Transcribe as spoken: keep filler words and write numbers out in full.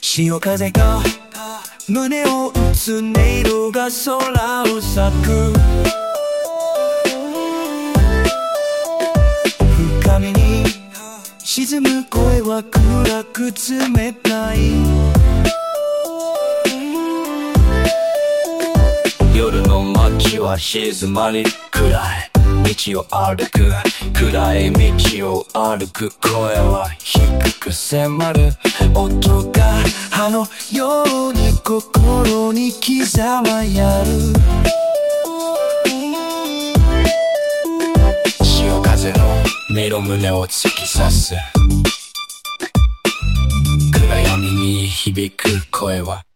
潮風が胸を打つ音色が空を咲く。深みに沈む声は暗く冷たい。夜の街は静まり暗い。道を歩く暗い道を歩く。声は低く迫る音が歯のように心に刻まやる。潮風の音色胸を突き刺す。暗闇に響く声は